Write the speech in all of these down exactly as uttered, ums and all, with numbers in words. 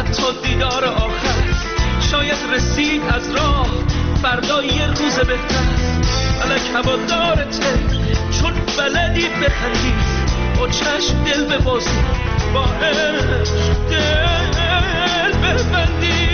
حتی دیدار آخر شاید رسید از راه فردا یه روز بهتر. فلک هوادارته چون بلدی بخندی، با چشم دل ببازی، با عشق دل ببندی.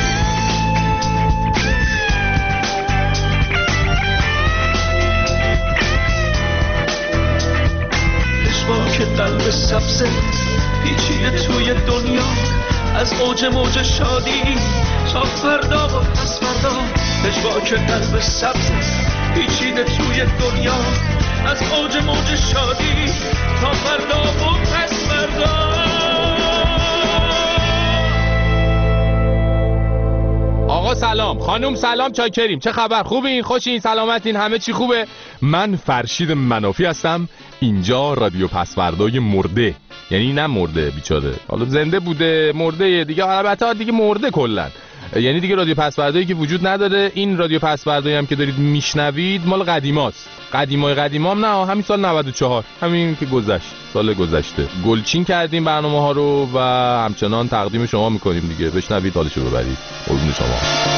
پشواک قلب سبزه پیچیده توی دنیا، از اوج موج شادی تا فردا و پس فردا. پشواک قلب سبزه پیچیده توی دنیا، از اوج موج شادی تا فردا و پس فردا. آقا سلام، خانم سلام، چاکریم، چه خبر؟ خوبین؟ خوشین؟ سلامتین؟ همه چی خوبه؟ من فرشید منافی هستم. اینجا رادیو پسوردای مرده، یعنی نه مرده بیچاره، حالا زنده بوده مرده دیگه، البته دیگه مرده کلا، یعنی دیگه رادیو پسوردایی که وجود نداره. این رادیو پسوردایی هم که دارید میشنوید مال قدیماست، قدیمای قدیمام نه، همین سال نود و چهار، همین که گذشت، سال گذشته گلچین کردیم برنامه ها رو و همچنان تقدیم شما میکنیم دیگه. بشنوید، حالشو ببرید. قربون شما.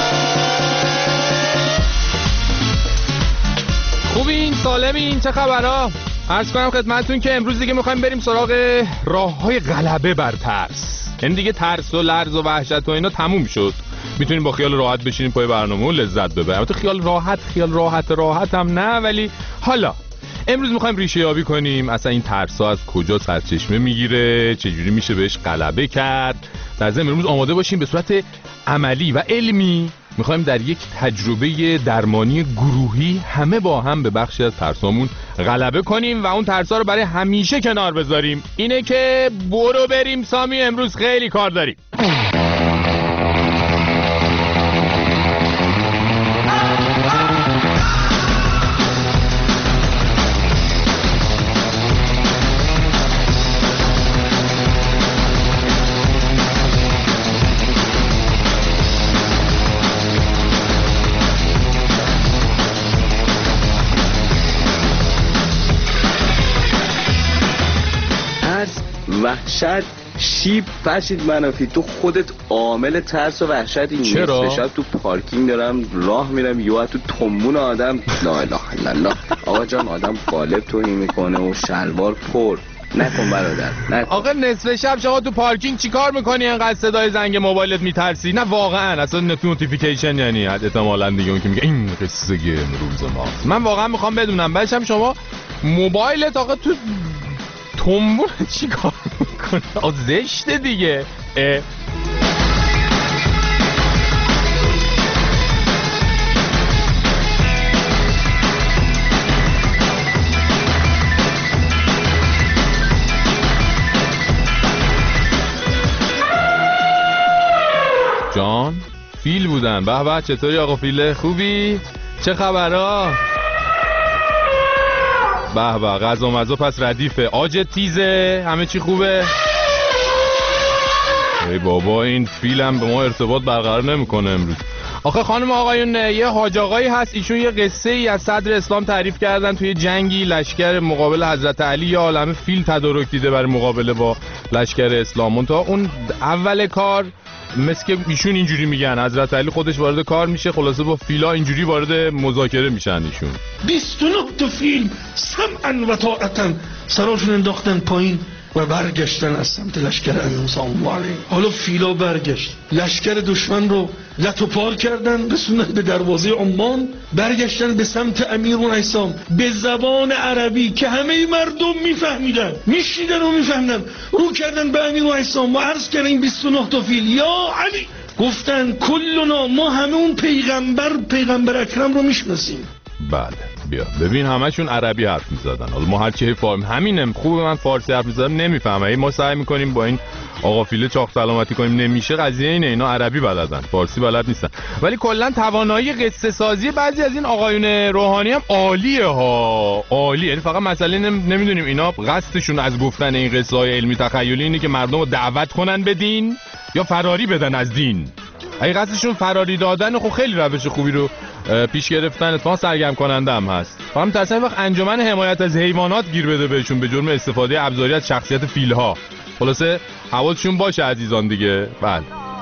خوبین؟ سالمین؟ چه خبرها؟ عرض کنم خدمتتون که امروز دیگه میخوایم بریم سراغ راههای غلبه بر ترس. یعنی دیگه ترس و لرز و وحشت و اینا تموم شد، میتونیم با خیال راحت بشینیم پای برنامه و لذت ببریم. البته خیال راحت خیال راحت راحت هم نه، ولی حالا امروز میخوایم ریشه یابی کنیم اصلا این ترس ها از کجا سرچشمه میگیره، چجوری میشه بهش غلبه کرد. در ضمن امروز آماده باشیم به صورت عملی و علمی میخوایم در یک تجربه درمانی گروهی همه با هم به بخشی از ترسامون غلبه کنیم و اون ترسا رو برای همیشه کنار بذاریم. اینه که برو بریم سامی، امروز خیلی کار داریم. وحشت شیب فرشید منافی، تو خودت عامل ترس و وحشتی. چرا؟ نصف شب تو پارکینگ دارم راه میرم یهو تو تومون آدم لا اله الا الله. آقا جان آدم قالب توهی میکنه و شلوار پر. نکن برادر نکن. آقا نصف شب شما تو پارکینگ چیکار میکنی انقدر صدای زنگ موبایلت میترسی؟ نه واقعا اصلا نوتیفیکیشن یعنی احتمالاً دیگه اون که میگه این قصه امروز ما. من واقعا میخوام بدونم بچم شما موبایلت آقا تو تومون چی کار میکنه؟ آه زشته دیگه. اه. جان فیل بودن. به به، چطوری آقا فیله؟ خوبی؟ چه خبرها؟ به به، غذا مزا پس ردیفه، آجت تیزه، همه چی خوبه؟ ای بابا این فیلم به ما ارتباط برقرار نمیکنه امروز. آخه خانم آقایون، یه حاج آقایی هست، ایشون یه قصه ای از صدر اسلام تعریف کردن توی جنگی لشکر مقابل حضرت علی، یه عالمه فیل تدارک دیده برای مقابله با لشکر اسلام. منتها اون اول کار مثل که ایشون اینجوری میگن حضرت علی خودش وارد کار میشه، خلاصه با فیلا اینجوری وارد مذاکره میشن ایشون. بیست و نه تا فیل سمعا و طاعتا سراشون انداختن پایین و برگشتن از سمت لشکر امام صلی الله علیه. حالا فیلا برگشت، لشکر دشمن رو لت و پار کردن، رسوندن به دروازه عمان، برگشتن به سمت امیرالحسام به زبان عربی که همه مردم میفهمیدن، میشنیدن و میفهمیدن. رو کردن به امیرالحسام و عرض کردن این بیست و نه تا فیل یا علی، گفتن کلنا، ما همه اون پیغمبر پیغمبر اکرم رو میشناسیم. بله بیا ببین همشون عربی حرف میزدن. حالا ما هر چی فارم همینم خوبه، من فارسی حرف میزدم نمیفهمم، ما سعی میکنیم با این آقا فیله چاق سلامتی کنیم، نمیشه. قضیه اینه اینا عربی بلدن، فارسی بلد نیستن. ولی کلا توانایی قصه سازی بعضی از این آقایون روحانی هم عالیه ها، عالی. یعنی فقط مسئله نمیدونیم اینا قصدشون از گفتن این قصه های علمی تخیلی اینه که مردم رو دعوت کنن به دین یا فراری بدن از دین. اگه قصدشون فراری دادن، خب خیلی روش خوبی رو پیش گرفتن، اتفاقا سرگرم کننده هم هست. فهم ترسن وقت انجمن حمایت از حیوانات گیر بده بهشون به جرم استفاده ابزاری از شخصیت فیل‌ها. خلاصه حواسشون باشه عزیزان دیگه. بله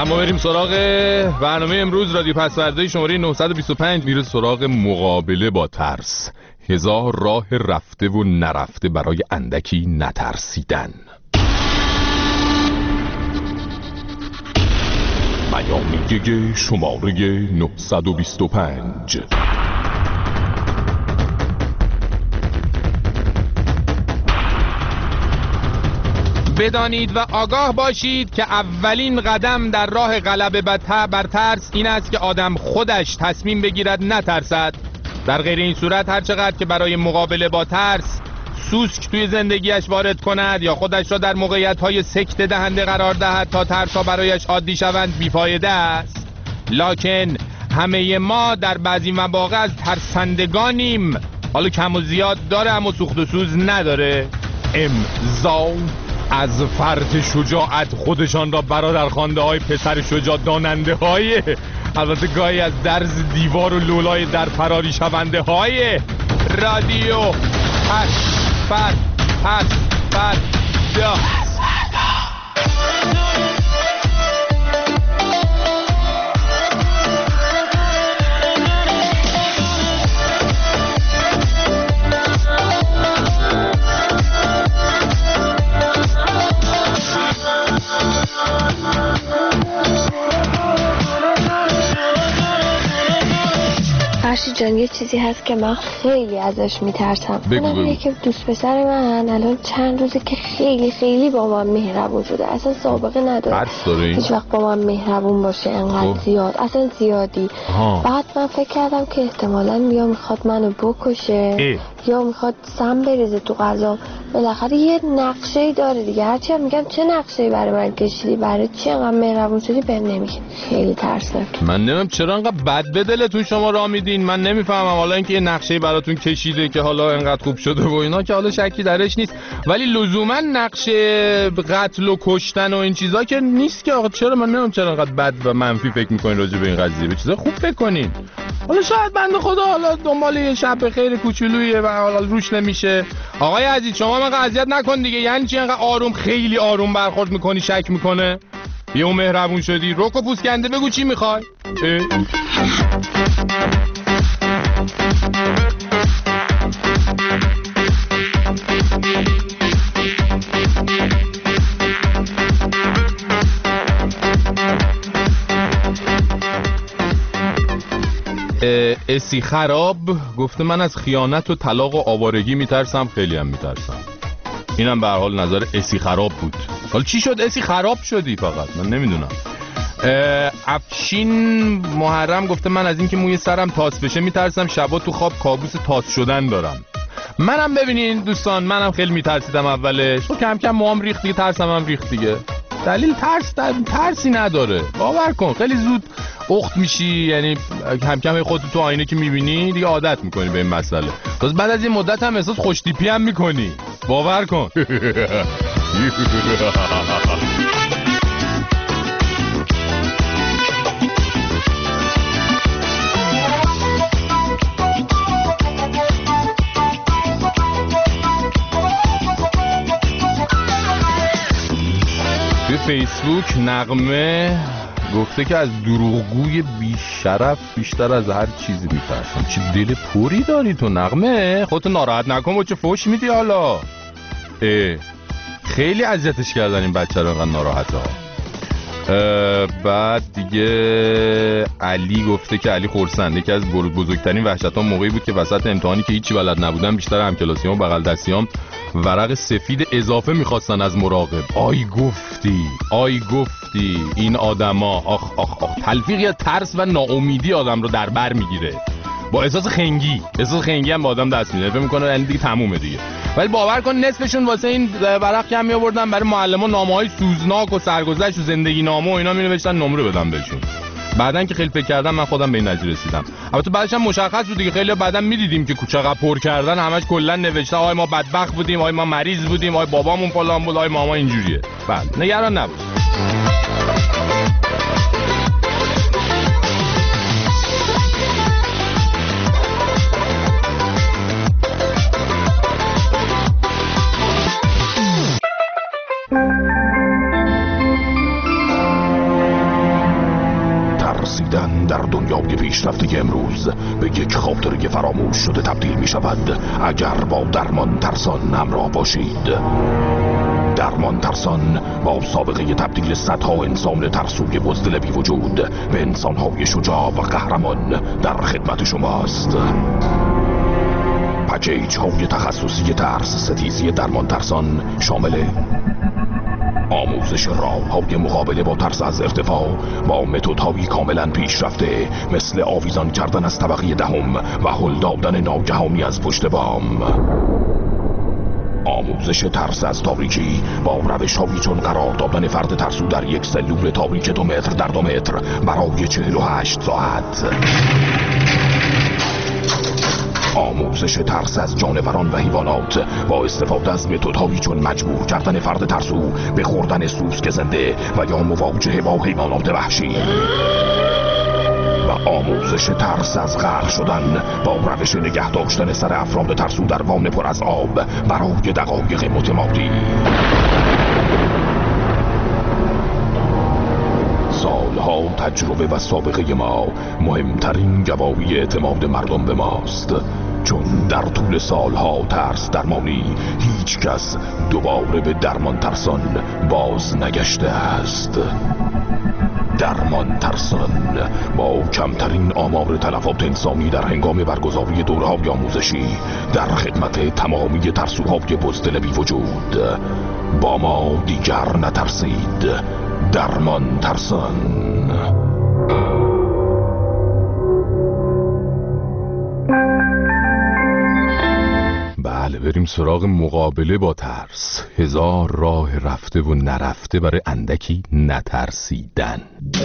اما بریم سراغ برنامه امروز. رادیو پسورده شماره نهصد و بیست و پنج میره سراغ مقابله با ترس. هزار راه رفته و نرفته برای اندکی نترسیدن. بیانیه شماره نهصد و بیست و پنج. بدانید و آگاه باشید که اولین قدم در راه غلبه بر ترس این است که آدم خودش تصمیم بگیرد نترسد. در غیر این صورت هر چقدر که برای مقابله با ترس سوسک توی زندگیش وارد کند یا خودش را در موقعیت‌های سکته دهنده قرار دهد تا ترس‌ها برایش عادی شوند بیفایده است. لکن همه ما در بعضی مواقع از ترسندگانیم. حالا کم و زیاد داره اما سوخت و سوز نداره. امضا از فرط شجاعت خودشان را برادر خوانده های پسر شجاع داننده های، البته گاهی از درز دیوار و لولای در فراری شونده های رادیو پس پس پس پس دا. فرشید جان یه چیزی هست که من خیلی ازش میترسم. اونم اینه که دوست پسر من الان چند روزه که خیلی خیلی با من مهربون شده. اصلا سابقه نداره هیچ وقت با من مهربون باشه انقدر زیاد، اصلا زیادی. ها. بعد من فکر کردم که احتمالاً یا میخواد منو بکشه ای. یا میخواد سم بریزه تو غذا. بالاخره یه نقشه‌ای داره دیگه. هرچی هم میگم چه نقشه‌ای برای من کشیدی، برای چی انقدر مهربون شدی بهم نمیگی. خیلی ترسناک. من نمیدونم چرا انقدر بد به دلتون شما راه میدین. من نمیفهمم. حالا اینکه یه نقشه‌ای براتون کشیده که حالا انقدر خوب شده و اینا که حالا شکی درش نیست، ولی لزوما نقشه قتل و کشتن و این چیزا که نیست که. آقا چرا من نمیدونم چرا انقدر بد و منفی فکر می‌کنین راجع به این قضیه. به چیزا خوب فکر کنین. حالا شاید بنده خدا حالا دنبال یه شب خیر کوچولویه و حالا روش نمیشه. آقای عزیز شما من اذیت نکن دیگه. یعنی چی انقدر آروم خیلی آروم برخورد میکنی شک میکنه؟ یه اون مهربون شدی رک و پوسکنده بگو چی میخوای؟ اسی خراب گفته من از خیانت و طلاق و آوارگی میترسم. خیلی هم میترسم. اینم به هر حال نظر اسی خراب بود. حالا چی شد اسی خراب شدی؟ فقط من نمیدونم. افشین محرم گفته من از اینکه موی سرم تاس بشه میترسم. شبا تو خواب کابوس تاس شدن دارم. منم ببینین دوستان منم خیلی میترسیدم اولش. تو کم کم موام ریخت دیگه، ترسم هم ریخت دیگه. دلیل ترس در... ترسی نداره. باور کن خیلی زود اخت میشی. یعنی کم کم خودت تو آینه که میبینی دیگه عادت میکنی به این مسئله. باز بعد از این مدت هم احساس خوشتیپی هم میکنی. باور کن. توی فیسبوک نغمه گفته که از دروغگوی بیشرف بیشتر از هر چیزی میترسم. چه دل پوری داری تو نغمه. خودتو ناراحت نکن با چه فوش میدی حالا. اه خیلی اذیتش کردن این بچه رو انقدر ناراحته ها. بعد دیگه علی گفته که علی خورسند یکی از بزرگترین وحشت‌ها موقعی بود که وسط امتحانی که هیچی بلد نبودم بیشتر همکلاسیام و بغل دستیام ورق سفید اضافه میخواستن از مراقب. آی گفتی آی گفتی این آدما آخ آخ آخ. تلفیق یا ترس و ناامیدی آدم رو در بر میگیره. با احساس خنگی احساس خنگی هم با آدم دست میده. فکر میکنه یعنی دیگه تمومه دیگه. ولی باور کن نصفشون واسه این ورق کم میآوردن برای معلمان نامه‌های سوزناک و سرگذشت و زندگی نامه و اینا مینوشتن نمره بدم بهشون. بعدن که خیلی فکر کردم من خودم به این نتیجه رسیدم. البته بعدش هم مشخص بود دیگه. خیلی بعدن میدیدیم که چقدر پر کردن همش کلا نوشته آهای ما بدبخت بودیم، آهای ما مریض بودیم، آهای بابامون فلان بود، آهای ماما اینجوریه. بعد نگران نباش. بدن در دنیای پیشرفته امروز به یک خاطره فراموش شده تبدیل می شود اگر با درمان ترسان همراه باشید. درمان ترسان با سابقه تبدیل صدها انسان ترسوی بزدل بی وجود به انسانهای شجاع و قهرمان در خدمت شماست. پکیج های تخصصی ترس ستیزی درمان ترسان شامل آموزش راه‌های مقابله با ترس از ارتفاع با متدهای کاملا پیشرفته مثل آویزان کردن از طبقه دهم و هل دادن ناگهانی از پشت بام. آموزش ترس از تاریکی با روش‌هایی چون قرار دادن فرد ترسو در یک سلول تاریک دو متر در دو متر برای چهل و هشت ساعت. آموزش ترس از جانوران و حیوانات با استفاده از متدهایی چون مجبور کردن فرد ترسو به خوردن سوسک زنده و یا مواجهه با حیوانات وحشی. و آموزش ترس از غرق شدن با روش نگه داشتن سر افراد ترسو در وان پر از آب برای دقایق متمادی. سالها تجربه و سابقه ما مهمترین گواهی اعتماد مردم به ماست، چون در طول سالها ترس درمانی هیچ کس دوباره به درمان ترسان باز نگشته است. درمان ترسان با کمترین آمار تلفات انسانی در هنگام برگزاری دوره‌های آموزشی در خدمت تمامی ترسوهای بزدل بی وجود. با ما دیگر نترسید. درمان ترسان. بله، بریم سراغ مقابله با ترس. هزار راه رفته و نرفته برای اندکی نترسیدن.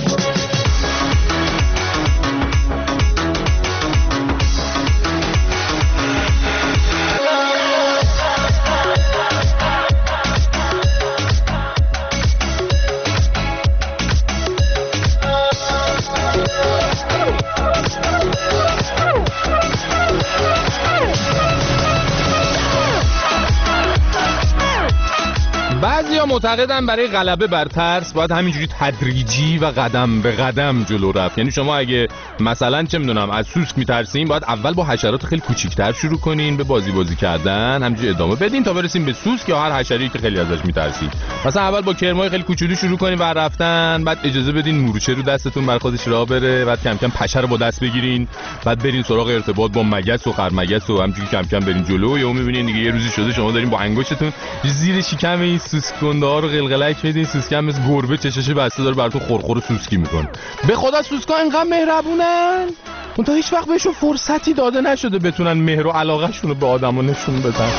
بعضیا معتقدن برای غلبه بر ترس باید همینجوری تدریجی و قدم به قدم جلو رفت. یعنی شما اگه مثلا چه میدونم از سوسک میترسین، باید اول با حشرات خیلی کوچیک‌تر شروع کنین، به بازی بازی کردن همینجوری ادامه بدین تا برسین به سوسک یا هر حشره‌ای که خیلی ازش میترسید. مثلا اول با کرمای خیلی کوچولو شروع کنین و رفتن، بعد اجازه بدین مورچه رو دستتون بر خودش راه بره، بعد کم کم پشه رو با دست بگیرین، بعد برین سراغ ارتباط با مگس و خرمگس و همینجوری کم کم برین جلو. یا میبینین دیگه یه روزی شده شما دارین با انگشتتون زیر شکم این سوسک گنده رو قلقلک میدین، سوسک هم مثل گربه چشش بسته داره براتون خورخور سوسکی میکنه. به خدا سوسکا اینقدر مهربونن، اون تا هیچ وقت بهشون فرصتی داده نشده بتونن مهر و علاقه شون رو به آدما نشون بدن.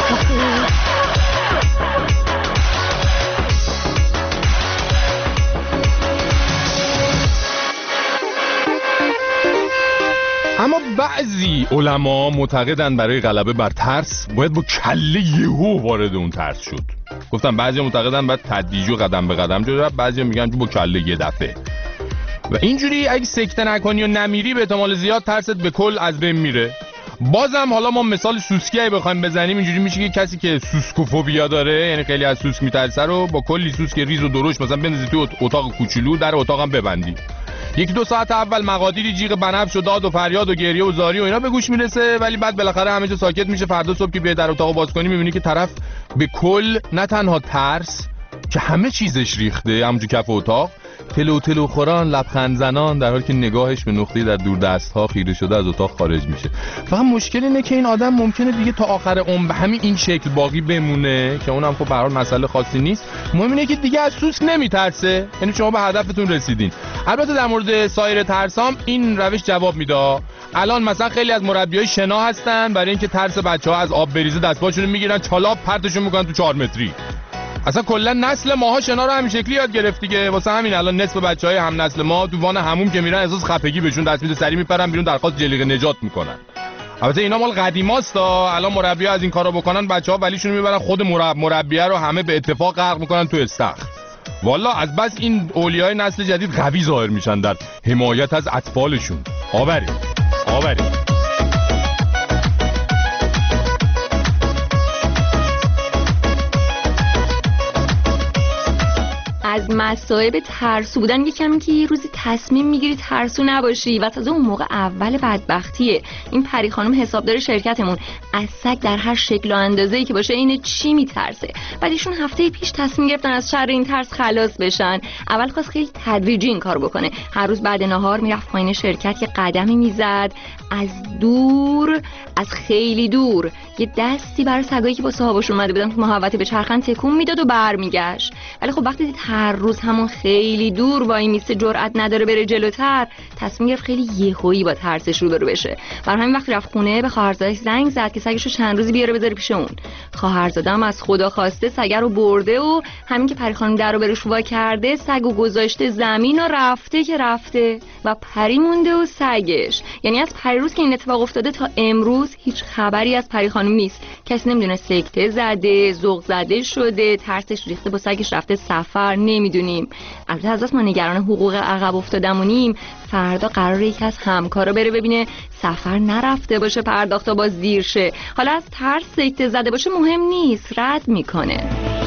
اما بعضی علما معتقدن برای غلبه بر ترس باید با کله یهو وارد اون ترس شد. گفتم بعضی معتقدن باید تدریج و قدم به قدم جلو رفت، بعضی میگن با کله یه دفعه. و اینجوری اگه سکته نکنی و نمیری به احتمال زیاد ترست به کل از بین میره. بازم حالا ما مثال سوسکی اگه بخوایم بزنیم، اینجوری میشه که کسی که سوسکوفوبیا داره، یعنی خیلی از سوسک میترسه، رو با کلی سوسک ریز و درشت مثلا بندازی تو اتاق کوچولو، در اتاقم ببندی. یکی دو ساعت اول مقادیری جیغ بنفش و داد و فریاد و گریه و زاری و اینا به گوش میرسه، ولی بعد بالاخره همه چیز ساکت میشه. فردا صبح که بیای در اتاقو باز کنی میبینی که طرف به کل نه تنها ترس که همه چیزش ریخته همونجا کف اتاق، تلو تلو خوران، لبخند زنان، در حالی که نگاهش به نقطه‌ای در دور دست‌ها خیره شده از اتاق خارج میشه. فقط مشکل اینه که این آدم ممکنه دیگه تا آخر عمر به همین این شکل باقی بمونه، که اونم خب به هر حال مسئله خاصی نیست. مهم اینه که دیگه از سوسک نمیترسه، یعنی شما به هدفتون رسیدین. البته در مورد سایر ترسام این روش جواب میده. الان مثلا خیلی از مربیای شنا هستن برای اینکه ترس بچه‌ها از آب بریزه دستپاشونو میگیرن، چالاپ پرتشون میکنن تو چهار متری. اصلا کلا نسل ماها شنا رو همین شکلی یاد گرفت دیگه. واسه همین الان نصف بچهای هم نسل ما تو وان حموم که میرن احساس خفگی بهشون دست میده، سری میپرن بیرون درخواست جلیقه نجات میکنن. البته اینا مال قدیماست تا الان مربی‌ها از این کارا بکنن بچه‌ها ولیشون میبرن خود مرب مربیه رو همه به اتفاق غرق میکنن تو استخر. والا از بس این اولیای نسل جدید قوی ظاهر میشن در حمایت از اطفالشون. آوری آوری از مصائب ترسو بودن یکم که یه روزی تصمیم میگیری ترسو نباشی و تازه اون موقع اول بدبختیه. این پری خانم حسابدار شرکتمون از سگ در هر شکل و اندازه‌ای که باشه این چی میترسه. بعد ایشون هفته پیش تصمیم گرفتن از شر این ترس خلاص بشن. اول خواست خیلی تدریجی این کار بکنه. هر روز بعد نهار میرفت پایین شرکت، یه قدمی میزد، از دور، از خیلی دور یه دستی برای سگایی که با صاحبشون اومده بودن تو محوطه به چرخن تکون میداد و برمیگشت. ولی خب وقتی دید هر روز همون خیلی دور وای میسته، جرئت نداره بره جلوتر، تصمیم گرفت خیلی یهویی با ترسش روبرو بشه. برای همین وقتی رفت خونه به خواهرزادش زنگ زد که سگشو چند روزی بیاره بذاره پیش اون. خواهرزاده هم از خدا خواسته سگ رو برده و همین که پری خانم در رو بروش وا کرده، سگو گذاشته زمین و رفته که رفته و پری مونده و سگش. یعنی از پریروز که این اتفاق افتاده تا امروز هیچ خبری از پری خانم نیست. کسی نمیدونه سکته زده، ذوق زده شده، ترسش ریخته با سگش رفته سفر، نمیدونیم. البته از ما نگران حقوق عقب افتادمونیم. فردا قراره یکی از همکارا بره ببینه سفر نرفته باشه، پرداختا باز دیر شه. حالا از ترس سکته زده باشه مهم نیست، رد میکنه.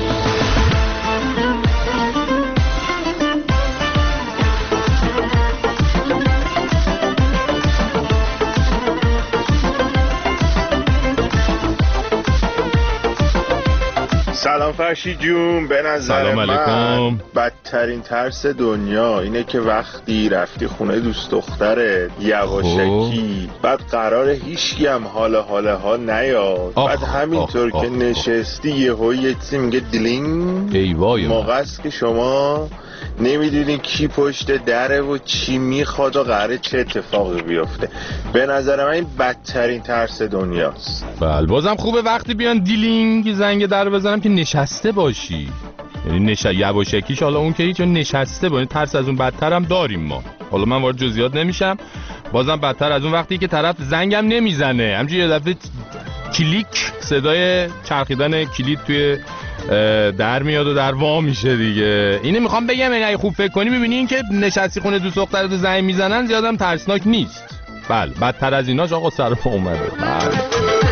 سلام فرشی جون، به نظر من بدترین ترس دنیا اینه که وقتی رفتی خونه دوست دختره یواشکی، بعد قرار هیچکی هم حال حاله ها نیاد، بعد همینطور که نشستی یهو یه چیزی میگه دلینگ، موقع است که شما نمیدونی کی پشت دره و چی میخواد و قراره چه اتفاقی بیفته. به نظر من این بدترین ترس دنیاست. بله بازم خوبه وقتی بیان دیلینگ زنگ در بزنم که نشسته باشی، یعنی نش یواشکیش حالا اون که هیچ نشسته باشه. ترس از اون بدتر هم داریم ما. حالا من وارد جزئیات نمیشم. بازم بدتر از اون وقتی که طرف زنگم نمیزنه، همینجوری یه دفعه کلیک صدای چرخیدن کلید توی در میاد و در وا میشه دیگه. اینو میخوام بگم اگه خوب فکر کنی میبینی این که نشستی خونه دوست دخترت رو زنگ میزنن زیادم ترسناک نیست. بله بدتر از ایناش آقا سر پا اومده. بله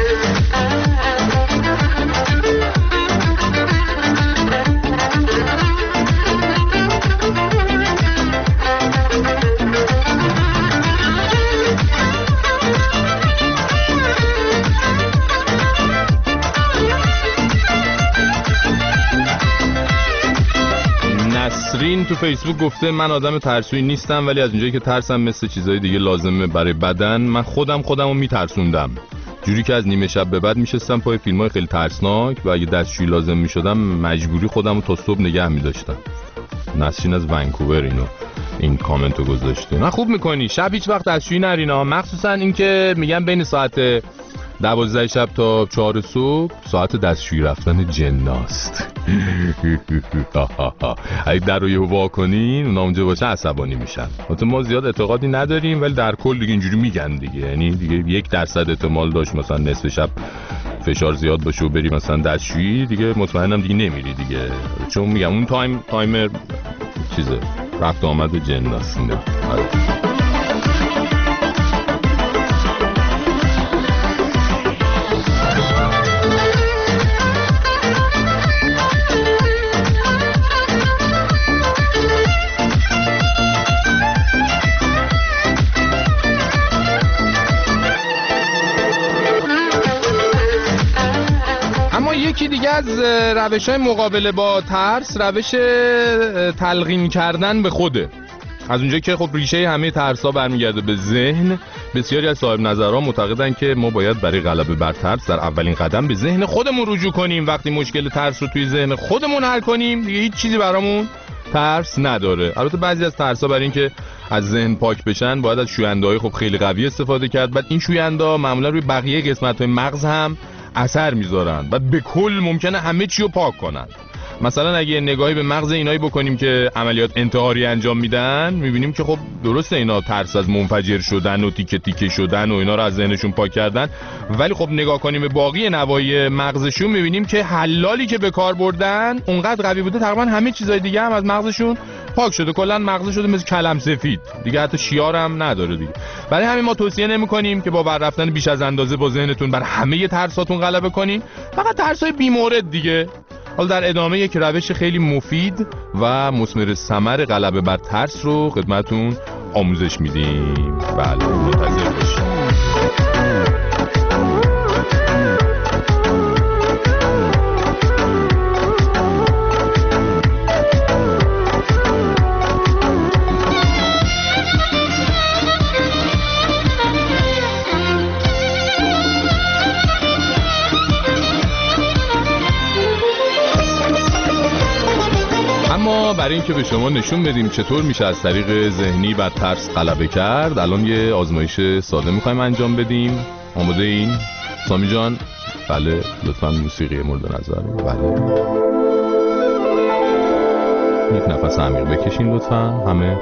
نسرین تو فیسبوک گفته من آدم ترسویی نیستم، ولی از اونجایی که ترسم مثل چیزای دیگه لازمه برای بدن، من خودم خودم رو میترسوندم، جوری که از نیمه شب به بعد میشستم پای فیلمای خیلی ترسناک و اگه دستشویی لازم میشدم مجبوری خودم رو تا صبح نگه میداشتم. نسرین از ونکوور اینو این کامنتو گذاشته. نه خوب میکنی، شب هیچ وقت دستشویی نرینا، مخصوصا این که میگن بین ساعت دوازده شب تا چهار صبح ساعت دستشویی رفتن جناست. اگه در رو یهو وا کنین اونا اونجا باشه عصبانی میشن. البته ما زیاد اعتقادی نداریم ولی در کل دیگه اینجوری میگن دیگه، یعنی دیگه یک درصد احتمال داشت مثلا نصف شب فشار زیاد باشه و بری مثلا دستشویی دیگه مطمئنم دیگه نمیری دیگه، چون میگم اون تایم تایمر چیزه رفت آمد جناست. یکی دیگه از روش‌های مقابله با ترس روش تلقین کردن به خوده. از اونجایی که خب ریشه همه ترس‌ها برمیگرده به ذهن، بسیاری از صاحب نظرها معتقدن که ما باید برای غلبه بر ترس در اولین قدم به ذهن خودمون رجوع کنیم. وقتی مشکل ترس رو توی ذهن خودمون حل کنیم دیگه هیچ چیزی برامون ترس نداره. البته بعضی از ترس‌ها برای اینکه از ذهن پاک بشن باید از شوینده‌های خب خیلی قوی استفاده کرد. بعد این شوینده معمولا روی بقیه قسمت‌های مغز هم اثر میذارن و به کل ممکنه همه چی رو پاک کنن. مثلا اگه نگاهی به مغز اینایی بکنیم که عملیات انتحاری انجام میدن میبینیم که خب درسته اینا ترس از منفجر شدن و تیکه تیکه شدن و اینا رو از ذهنشون پاک کردن، ولی خب نگاه کنیم به باقی نواحی مغزشون میبینیم که حلالی که به کار بردن اونقدر قوی بوده تقریبا همه چیزای دیگه هم از مغزشون پاک شده، کلا مغز شده مثل کلم سفید دیگه، حتی شیار هم نداره دیگه. برای همین ما توصیه نمی‌کنیم که با ور رفتن بیش از اندازه با ذهنتون بر همه ترساتون غلبه کنین، فقط ترسای بی‌مورد دیگه. حالا در ادامه یک روش خیلی مفید و مثمر ثمر غلبه بر ترس رو خدمتون آموزش میدیم. بله منتظر باشید. برای اینکه به شما نشون بدیم چطور میشه از طریق ذهنی بر ترس غلبه کرد، الان یه آزمایش ساده میخوایم انجام بدیم. آماده این؟ سامی جان؟ بله لطفاً موسیقی مورد نظر. بله یک نفس عمیق بکشین لطفاً همه.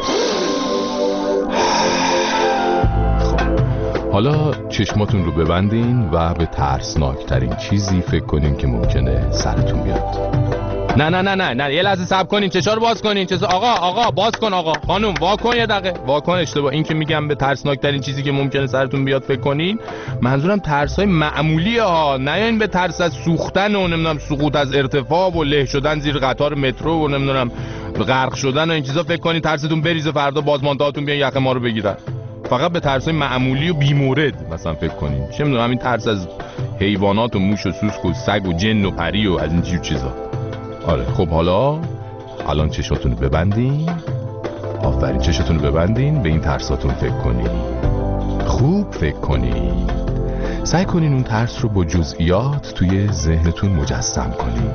خب حالا چشماتون رو ببندین و به ترسناکترین چیزی فکر کنین که ممکنه سرتون بیاد. نه نه نه نه نه یه لحظه صبر کنین، چشا رو باز کنین. چشا آقا آقا باز کن، آقا خانم وا کن یه دقیقه، وا کن. اشتباه این که میگم به ترسناکترین چیزی که ممکنه سرتون بیاد فکر کنین، منظورم ترسای معمولیه ها، نه این به ترس از سوختن و نمیدونم سقوط از ارتفاع و له شدن زیر قطار مترو و نمیدونم غرق شدن و این چیزا فکر کنین ترستون بریزه فردا بازماندهاتون بیان یخ ما رو بگیرن. فقط به ترسای معمولی و بیمورد مثلا فکر کنین. چه میدونم همین ترس از حیوانات و موش و سوسک و سگ و جن و پری و از این جور چیزا. آره خب حالا الان چشاتون رو ببندین. آفرین چشاتون رو ببندین، به این ترساتون فکر کنین، خوب فکر کنین، سعی کنین اون ترس رو با جزئیات توی ذهنتون مجسم کنین.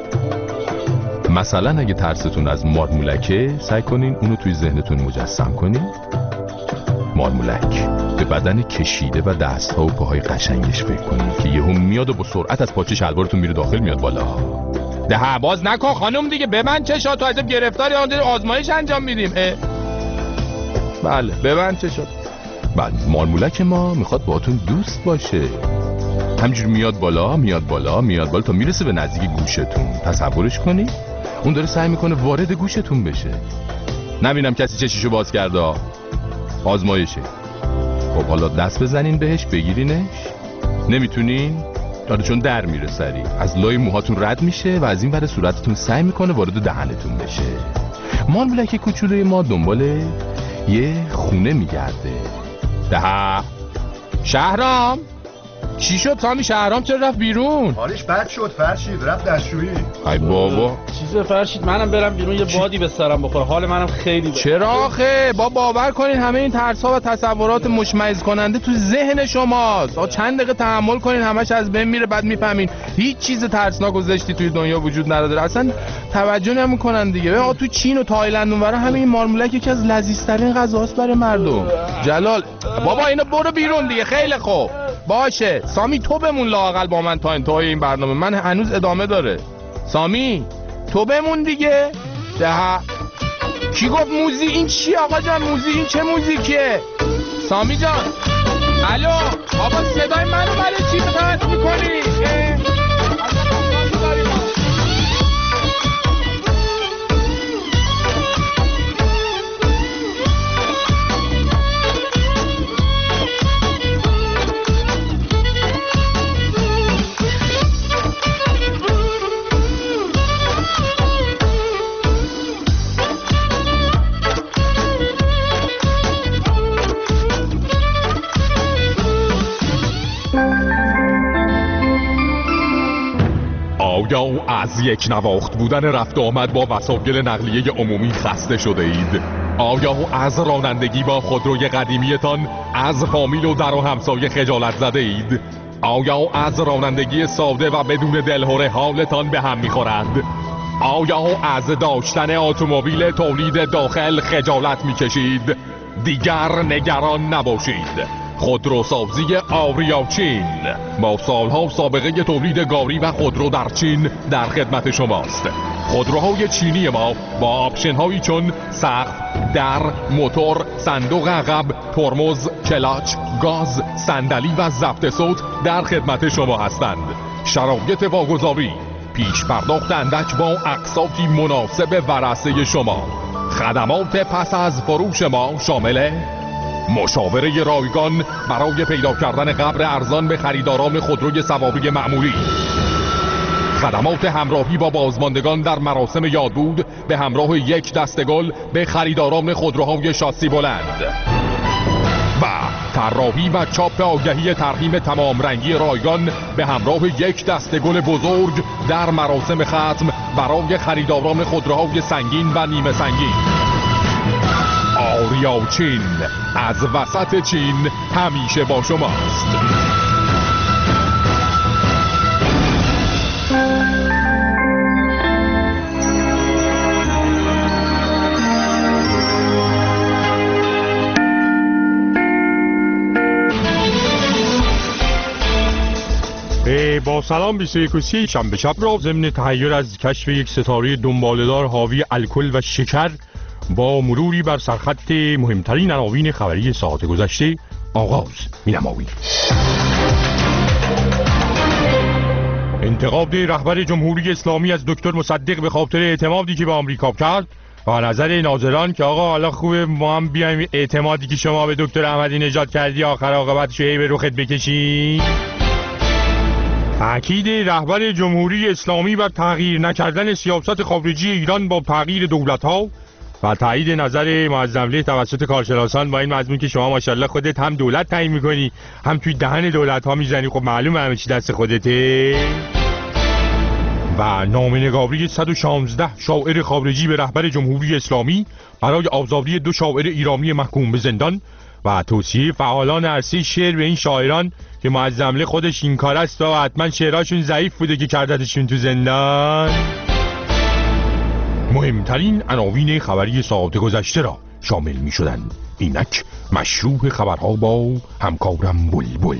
مثلا اگه ترستون از مارمولکه، سعی کنین اونو توی ذهنتون مجسم کنین. مارمولک به بدن کشیده و دستها و پاهای قشنگش فکر کنین که یهو میاد و با سرعت از پاچه شلوارتون میره داخل میاد بالا. ده باز نکن خانم دیگه، ببند چشاتو، عجب گرفتاری آزمایش انجام میدیم. بله ببند چشات. بله مارمولک ما میخواد باهاتون دوست باشه، همجور میاد بالا میاد بالا میاد بالا تا میرسه به نزدیک گوشتون. تصورش کنی اون داره سعی میکنه وارد گوشتون بشه. نبینم کسی چشیشو باز کرده. آزمایشه. خب حالا دست بزنین بهش بگیرینش. نمیتونین؟ داره چون در میره سریع از لای موهاتون رد میشه و از این ور صورتتون سعی میکنه وارد دهنتون بشه. مارمولک کوچولوی ما دنبال یه خونه میگرده. ده شهرام چی شد سامی؟ شهرام چرا رفت بیرون؟ حالش بد شد فرشید، رفت دستشویی. ای بابا چیز فرشید منم برم بیرون یه بادی به سرم بخوره، حال منم خیلی بد. چرا آخه؟ با باور کنین همه این ترس‌ها و تصورات مشمئز کننده تو ذهن شماست. آ چند دقیقه تحمل کنین همش از بین میره، بعد میفهمین هیچ چیز ترسناک و زشتی توی دنیا وجود نداره. اصلا توجه نمی‌کنن دیگه. آ تو چین و تایلند اونورا همین مارمولک یکی از لذیذترین غذاست برای مردم. جلال بابا اینو برو بیرون دیگه. خیلی خوب باشه سامی تو بمون لااقل با من تا انتهای این برنامه، من هنوز ادامه داره. سامی تو بمون دیگه. ده کی گفت موزی؟ این چی آقا جان موزی؟ این چه موزیکیه؟ سامی جان الو بابا صدای منو برای چی قطع میکنی؟ یا از یک نواخت بودن رفت آمد با وسایل نقلیه عمومی خسته شده اید؟ آیا از رانندگی با خودروی قدیمیتان از فامیل و در و همسایه خجالت زده اید؟ آیا از رانندگی ساده و بدون دلهره حالتان به هم می‌خورد؟ آیا از داشتن اتومبیل تولید داخل خجالت می‌کشید؟ دیگر نگران نباشید. خودروسازی آریا چین با سالها سابقه تولید گاری و خودرو در چین در خدمت شماست. خودروهای چینی ما با آپشن‌هایی چون سقف، در، موتور، صندوق عقب، ترمز، کلاچ، گاز، صندلی و ضبط صوت در خدمت شما هستند. شرایط واگذاری: پیش پرداخت اندک با اقساطی مناسب ورثه شما. خدمات پس از فروش ما شامل مشاوره رایگان برای پیدا کردن قبر ارزان به خریداران خودروی سواری معمولی، خدمات همراهی با بازماندگان در مراسم یادبود به همراه یک دسته گل به خریداران خودروهای شاسی بلند و طراحی و چاپ آگهی ترحیم تمام رنگی رایگان به همراه یک دسته گل بزرگ در مراسم ختم برای خریداران خودروهای سنگین و نیمه سنگین. آریا چین از وسط چین همیشه با شماست. با سلام بیست و یک و سی شنبه شب را ضمن تحیر از کشف یک ستاره دنباله‌دار حاوی الکل و شکر با مروری بر سرخط مهمترین عناوین خبری ساعت گذشته آغاز می‌نماییم. انتقاد رهبر جمهوری اسلامی از دکتر مصدق به خاطر اعتمادی که به آمریکا کرد و نظر ناظران که آقا حالا خوبه ما هم بیایم اعتمادی که شما به دکتر احمدی نژاد کردی آخر عاقبتش به رخت بکشی. تأکید رهبر جمهوری اسلامی بر تغییر نکردن سیاست خارجی ایران با تغییر دولت‌ها و تایید نظر معظم‌له توسط کارشناسان با این مضمون که شما ماشاءالله خودت هم دولت تعیین می‌کنی هم توی دهن دولت‌ها میزنی، خب معلومه همه چی دست خودته. و نامه‌نگاری صد و شانزده شاعر خارجی به رهبر جمهوری اسلامی برای آزادی دو شاعر ایرانی محکوم به زندان و توصیه فعالان عرصه شعر به این شاعران که معظمله خودش این کار است و حتما شعراشون ضعیف بوده که کردتشون تو زندان. مهمترین عناوین خبری ساعت گذشته را شامل می شدن. اینک مشروع خبرها با همکارم بلبل.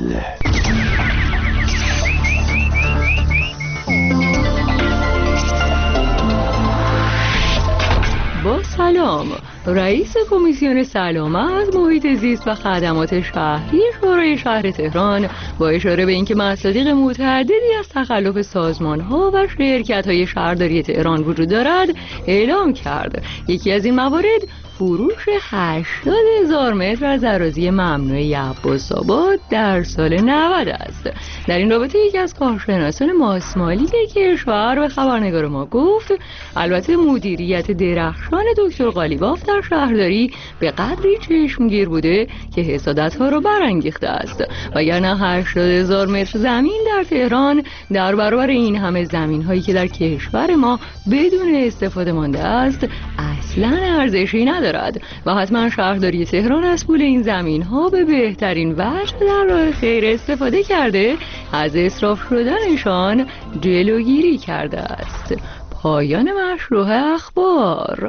با سلام، رئیس کمیسیون سلامت، محیط زیست و خدمات شهری شورای شهر تهران با اشاره به اینکه مصادیق متعددی از تخلف سازمان‌ها و شرکت‌های شهرداری تهران وجود دارد اعلام کرد. یکی از این موارد فروش هشتاد هزار متر از اراضی ممنوعه عباس آباد در سال نود است. در این رابطه یکی از کارشناسان ماسمالی کشور به خبرنگار ما گفت البته مدیریت درخشان دکتر قالیباف در شهرداری به قدری چشمگیر بوده که حسادت‌ها را برانگیخته است، وگرنه هشتاد هزار متر زمین در تهران در برابر این همه زمین‌هایی که در کشور ما بدون استفاده مانده است اصلاً ارزشی ندارد و حتما شهرداری تهران از پول این زمین‌ها به بهترین وجه در راه خیر استفاده کرده از اسراف شدنشان جلوگیری کرده است. پایان مشروع اخبار.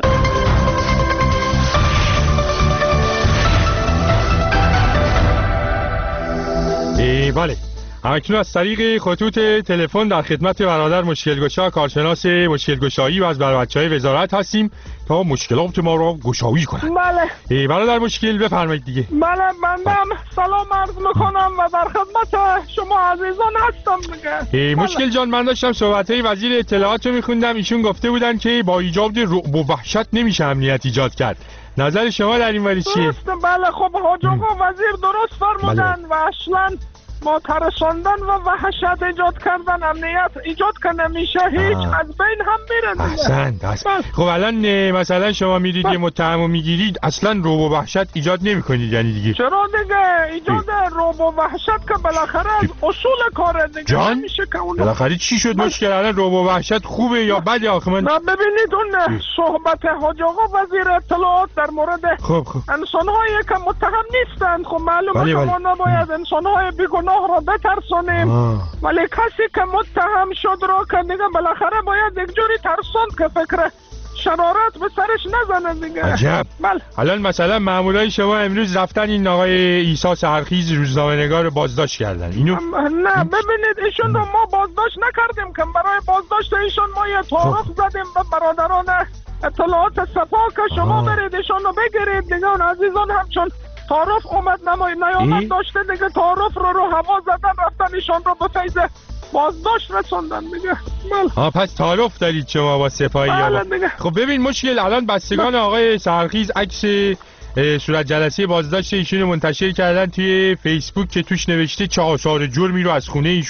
بله، همکنون از طریق خطوط تلفن در خدمت برادر مشکلگشا کارشناس مشکلگشایی و از بچه‌های وزارت هستیم تا مشکلات ما را گشایی کنند. بله برادر مشکل بفرمایید دیگه. بله بندم سلام عرض میکنم و در خدمت شما عزیزان هستم دیگه. مشکل جان، من داشتم صحبت‌های وزیر اطلاعات رو میخوندم، ایشون گفته بودن که با ایجاد رعب و وحشت نمیشه امنیت ایجاد کرد. نظر شما در این مورد چیه؟ بله خب حاج آقا وزیر درست فرمودن و اصلا ما ترساندن و وحشت ایجاد کردن امنیت ایجاد کنه میشه هیچ آه. از بین هم میره. احسنت احسنت. خب الان مثلا شما میرید یه متهمو میگیرید اصلا رعب و وحشت ایجاد نمیکنید یعنی دیگه؟ چرا دیگه ایجاد رعب و وحشت که بالاخره از اصول کاره دیگه جان؟ میشه که اون بالاخره چی شد مشکل الان رعب و وحشت خوبه یا بده آخه من؟ نه ببینید اون صحبت حاج آقا وزیر اطلاعات در مورد خب خب انسان‌هایی که متهم نیستند خب معلومه که ما نباید انسان‌های بیگناه را بترسونیم ولی کسی که متهم شد را که دیگه بالاخره باید یک جوری ترسوند که فکر شرارت به سرش نزنه دیگه. عجب. بله. الان مثلا مامورای شما امروز رفتن این آقای عیسی سحرخیز روزنامه‌نگار رو بازداشت کردن. اینو نه ببینید ایشون رو ما بازداشت نکردیم که برای بازداشت ایشون ما یه تعارف زدیم به برادران اطلاعات سپاه که شما برید ایشون رو بگیرید دیگه. اون عزیزان همچون تعارف اومد نمای نیامد داشته دیگه تعارف رو رو هوا زدن رفتن ایشان رو به فیض بازداشت رسوندن دیگه. ها پس تعارف دارید شما با سپاهی ها. خب ببین مشکل الان بستگان آقای سحرخیز عکس صورت جلسه بازداشت ایشون رو منتشر کردن توی فیسبوک که توش نوشته چه آثار جرمی رو از خونه ایشون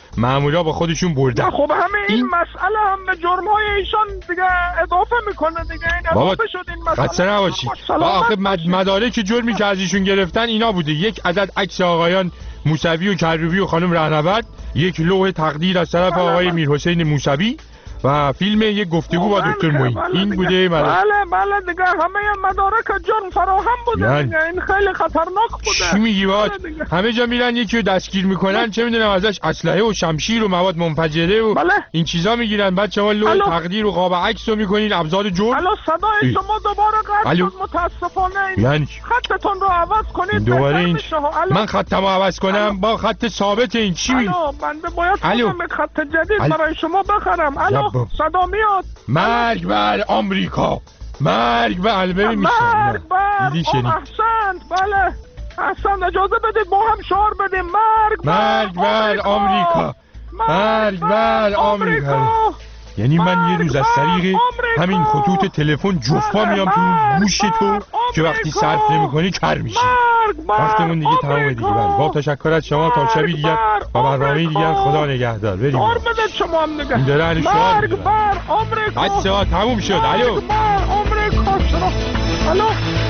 مامورا با خودشون بردن. خب همه این, این مسئله هم به جرم‌های ایشان دیگه اضافه میکنه دیگه. این اضافه شد این مسئله. خسته نباشی. آخه مدارک جرمی که از ایشون گرفتن اینا بوده: یک عدد عکس آقایان موسوی و کروبی و خانم رهنورد، یک لوح تقدیر از طرف آقای میرحسین موسوی و فیلم یک گفتگو با دکتر معین. این بوده بله بله دیگه همه مدارک جرم فراهم بوده یعنی. دیگه این خیلی خطرناک بوده. چی میگی واد؟ همه جا میرن یکی رو دستگیر میکنن چه میدونم ازش اسلحه و شمشیر و مواد منفجره و بله. این چیزا میگیرن، بعد شما لوح تقدیر و قاب عکس رو میکنین ابزار جرم. الو صدای شما دوباره قطع شد متاسفانه. یعنی خطتون رو عوض کنید دوباره این من خطمو عوض کنم الو. با خط ثابت این چی میگی؟ الو بنده باید خودم خط جدید الو. برای شما بخرم. الو صدا میاد. مرگ بر آمریکا، مرگ بر البته میشه مرگ بر احسنت بله احسنت اجازه بدید با هم شعار بدیم مرگ مرگ بر آمریکا، مرگ بر آمریکا. یعنی من یه روز از طریق همین خطوط تلفن جفا میام تو گوش تو که وقتی صرف نمی‌کنی کر میشی. وقتمون دیگه تمامه دیگه. بله با تشکر از شما تا شبی دیگر و برنامه دیگر خدا نگهدار. بریم دار بده شما هم نگه. این داره علی شعار مرگ بر آمریکا. بچه ها تموم شد. الو مرگ بر آمریکا. چرا الو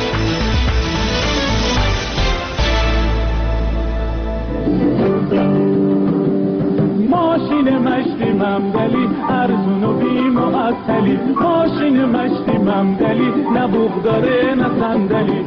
ماشین مشتی ممدلی ارزون و بی معطلی، ماشین مشتی ممدلی نه بوق داره نه صندلی.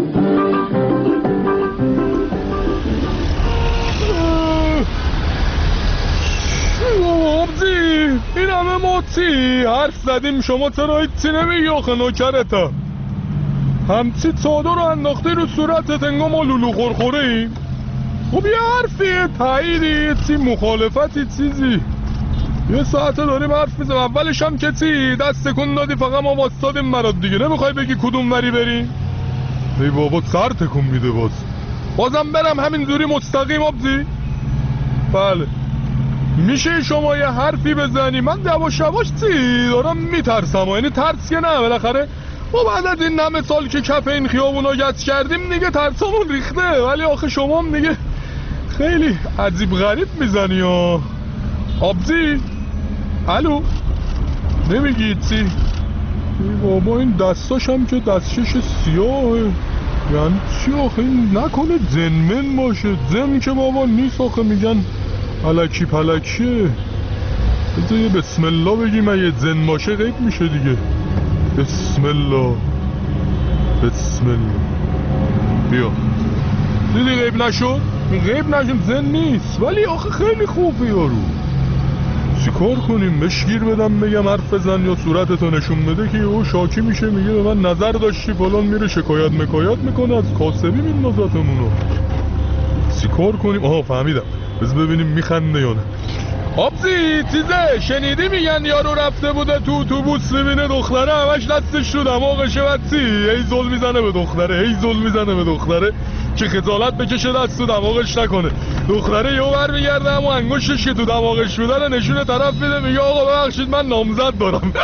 آبزی این همه موتی حرف زدیم شما چرا هیچی نمیگی آخه نوکرتا؟ همچی چادر رو انداختی رو صورتت انگار ما لولو خورخوره ایم. خب یه حرفیه تاییدی چی مخالفتی چیزی یه ساعته داریم حرف میزم. اولش هم که چی دست تکون دادی فقط ما واسطادیم مراد دیگه. نمیخوای بگی کدوم وری بریم؟ ای بابا سر تکون میده باز. بازم برم همینجوری مستقیم آبزی؟ بله میشه شما یه حرفی بزنی؟ من یواش یواش چی دارم میترسم. یعنی ترس که نه بالاخره ما بعد از این همه سال که کف این خیابونا گچ کردیم دیگه ترسمون ریخته. ولی آخه شما هم دیگه خیلی عجیب غریب میزنی ها آبزی. الو نمیگی چی؟ ای بابا این دستاش هم که دستشش سیاهه. یعنی چی آخه این نکنه زنمن باشه؟ زن که بابا نیست آخه میگن الکی پلکیه. بذار یه بسم الله بگیم اگه زن باشه غیب میشه دیگه. بسم الله بسم الله. بیا دیدی غیب نشد؟ غیب نشد زن نیست ولی آخه خیلی خوبه یارو. چی کار کنیم؟ بشگیر بدم بگم حرف بزن یا صورتتو نشون بده که او شاکی میشه میگه به من نظر داشتی فلان، میره شکایت مکایت میکنه از کاسبی میندازتمونو. چی کار کنیم؟ آها فهمیدم. بذار ببینیم میخنده یا نه. آبزی چیزه شنیدی میگن یارو رفته بوده تو اتوبوس ببینه دختره همش دستش رو دماغشه و چی هی زل میزنه به دختره هی زل میزنه به دختره که خجالت بکشه دست تو دماغش نکنه. دختره یهو برمیگرده اما انگشتش که تو دماغش بوده رو نشون طرف میده میگه آقا ببخشید من نامزد دارم.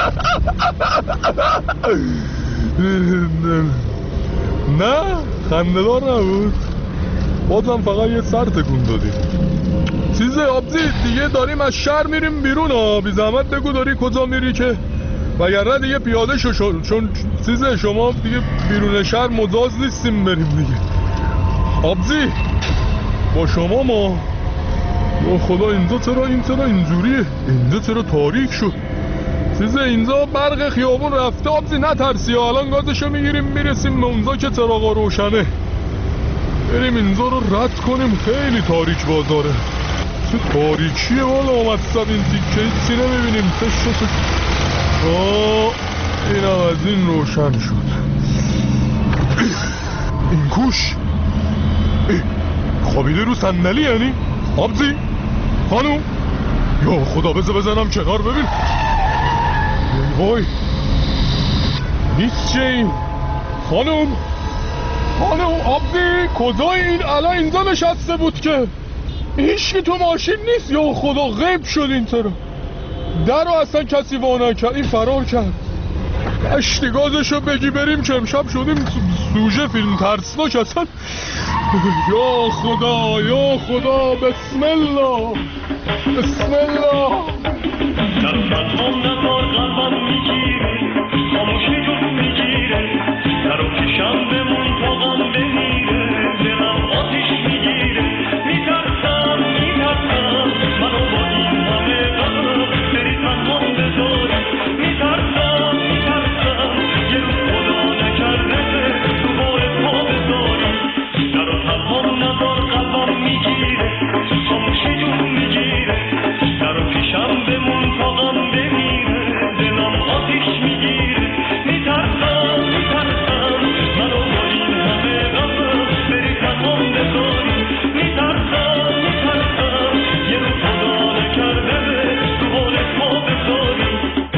نه خنده‌دار نبود. بازم فقط یه سر تکون دادیم. چیزه آبزی دیگه داریم از شهر میریم بیرون ها. بی زحمت بگو داری کجا میری که وگرنه دیگه پیاده شو شو چون چیزه شما دیگه بیرون شهر مجاز نیستیم بریم دیگه. آبزی با شما ما یا خدا اینجا چرا این چرا اینجوریه؟ اینجا چرا تاریک شد؟ چیزه اینجا برق خیابون رفته آبزی نترسی الان گازشو میگیریم میرسیم به اونجا که چراغا روشنه. بریم اینجا رو رد کنیم. خیلی تاریک بازاره. چه تاریکیه والا آمد صد این تیکه چی نمیبینیم. تشت آه اینم از این روشن شد. این کوش خوابیده رو صندلی یعنی آبزی خانوم یا خدا بذار بزنم کنار ببین. وای نیست چه این خانوم خانوم آبزی کجا این الان اینجا نشسته بود که هیچ که تو ماشین نیست. یا خدا غیب شد این طرف در رو اصلا کسی وانا کرد. این فرار کرد. اشتگازشو بگی بریم که امشب شدیم سوژه فیلم ترسناک اصلا. یا خدا یا خدا بسم الله بسم الله. در تنم ندار قلبم میگیره خاموشی جون میگیره در و پیشم بمون تا غم بمیره دلم آتیش میگیره میترسم میترسم منو با این همه غم بری تنها بذاری میترسم میترسم یه روز خدا نکرده دوباره پا بذاری در و تنم ندار قلبم میگیره خاموشی جون میگیره در و پیشم بمون تا غم بمیره دلم آتیش میگیره میترسم میترسم منو با این همه غم بری تنها بذاری میترسم میترسم یه روز خدا نکرده دوباره پا بذاری.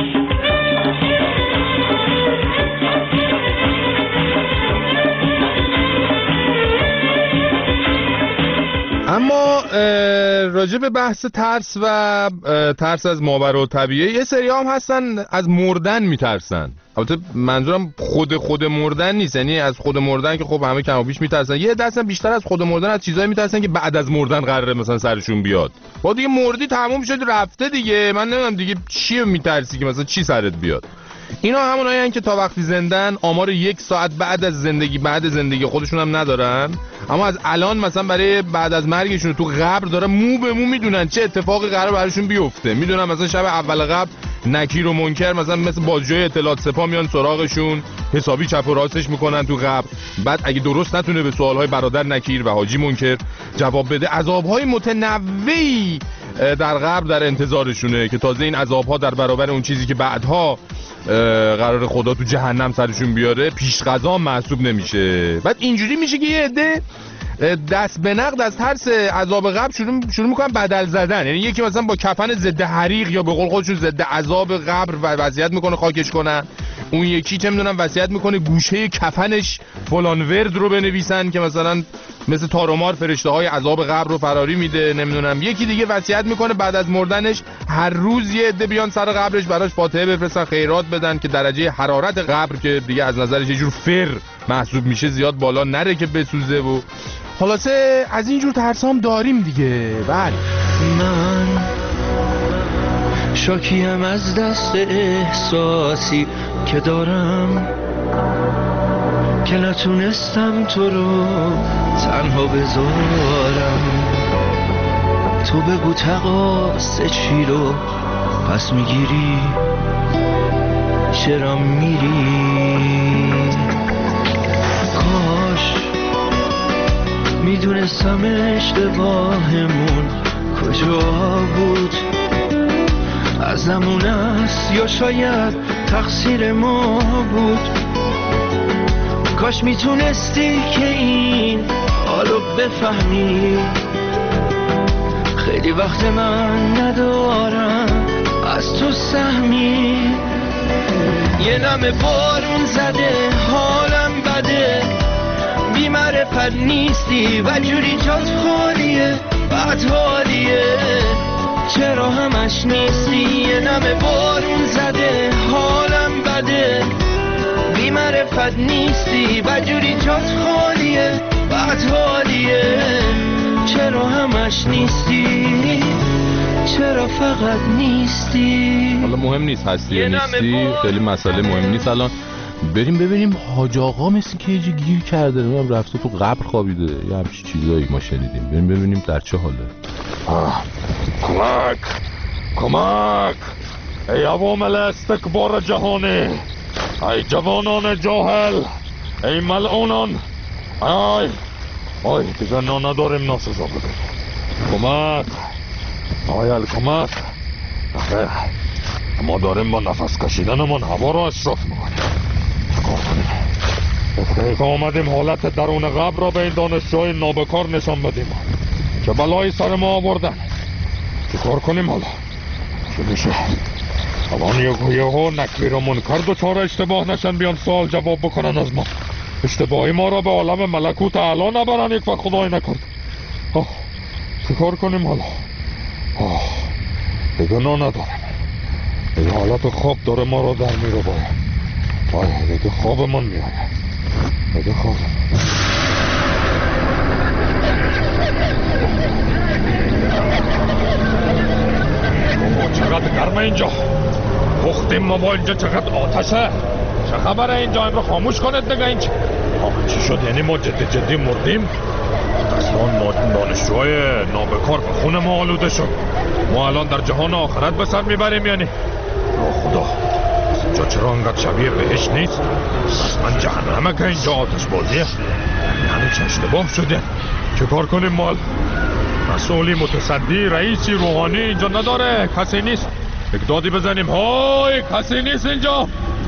اما راجع به بحث ترس و ترس از ماورالطبیعه یه سری هم هستن از مردن میترسن. البته منظورم خود خود مردن نیست، یعنی از خود مردن که خب همه کم و بیش میترسن. یه دستن بیشتر از خود مردن از چیزایی میترسن که بعد از مردن قراره مثلا سرشون بیاد. با دیگه مردی تموم شد رفته دیگه، من نمیدونم دیگه چی میترسی که مثلا چی سرت بیاد. اینا همونایی هستن که تا وقتی زندن آمار یک ساعت بعد از زندگی بعد زندگی خودشون هم ندارن، اما از الان مثلا برای بعد از مرگشون تو قبر دارن مو به مو میدونن چه اتفاقی قرار براشون بیفته. میدونن مثلا شب اول قبر نکیر و منکر مثلا مثل بازجوی اطلاعات سپاه میان سراغشون، حسابی چپ و راستش میکنن تو قبر. بعد اگه درست نتونه به سوالهای برادر نکیر و حاجی منکر جواب بده، عذابهای متنوعی در قبر در انتظارشونه که تازه این عذابها در برابر اون چیزی که بعدها قرار خدا تو جهنم سرشون بیاره پیش قضا محسوب نمیشه. بعد اینجوری میشه که یه عده دست به نقد از ترس عذاب قبر شروع شروع میکنن بدل زدن. یعنی یکی مثلا با کفن ضد حریق یا به قول خودشون ضد عذاب قبر وصیت میکنه خاکش کنن، اون یکی چه میدونم وصیت میکنه گوشه کفنش فلان ورد رو بنویسن که مثلا مثل تارومار فرشته های عذاب قبر رو فراری میده. نمیدونم یکی دیگه وصیت میکنه بعد از مردنش هر روز یه عده بیان سر قبرش براش فاتحه بفرستن خیرات بدن که درجه حرارت قبر که دیگه از نظرش یه جور فر محسوب میشه زیاد بالا نره که بسوزه. و خلاصه از این جور ترسام داریم دیگه. بله من شاکیم از دست احساسی که دارم که نتونستم تو رو تنها بذارم. تو بگو تقاص چی رو پس میگیری چرا میری؟ کاش میدونستم اشتباهمون کجا بود، ازمون است یا شاید تقصیر ما بود. کاش میتونستی که این حالو بفهمی، خیلی وقت من ندارم از تو سهمی. یه نم بارون زده حالم بده، بی معرفت نیستی و جوری جات خالیه بد حالیه. چرا همش نیستی؟ یه نم بارون زده حالم بده، بی معرفت نیستی و جوری جات خالیه بد حالیه. چرا همش نیستی؟ چرا فقط نیستی؟ حالا مهم نیست هستی یا نیستی، خیلی مسئله مهم نیست. الان بریم ببینیم حاج آقا مثل که یه جا گیر کرده، نمیم رفته تو قبر خوابیده یه همچی چیزایی ما شنیدیم. بریم ببینیم در چه حاله. آه. کمک کمک ای عوامل استکبار جهانی، ای جوانان جاهل، ای ملعونان، ای آی دیگه نا نداریم ناسزا بده. کمک آیل کمک. آخه ما داریم با نفس کشیدنمون هوا رو اسراف میکنیم. چکار کنیم؟ دقیقه آمدیم حالت درون قبر را به این دانشجوی نابکار نشان بدیم که بلای سر ما آوردن. چکار کنیم حالا؟ چه میشه؟ الان یه ها نکیر و منکر دوچار اشتباه نشن بیان سوال جواب بکنن از ما، اشتباهی ما را به عالم ملکوت اعلی نبرن یک وقت خدای نکرد. آه چکار کنیم حالا؟ آه دیگه نا ندارم، دیگه حالت خواب داره ما را در میره باید. آه دیگه خواب من میاره، دیگه خواب چقدر گرمه اینجا. پختیم ما با اینجا چقدر آتشه. چه خبره اینجا؟ این رو خاموش کنید دیگه. اینجا چی شد؟ یعنی ما جدی جدی مردیم؟ اصلا دانشجوهای نابکار به خون ما آلوده شد. ما الان در جهان آخرت به سر میبریم یعنی. یا خدا، اینجا چرا انقدر شبیه بهش نیست؟ من جهنمه که اینجا آتش بازیه. یعنی چه اشتباه شده؟ چه کار کنیم مال؟ مسئولی، متصدی، رئیسی، روحانی اینجا نداره؟ کسی نیست؟ یک دادی بزنیم. های کسی نیست اینجا.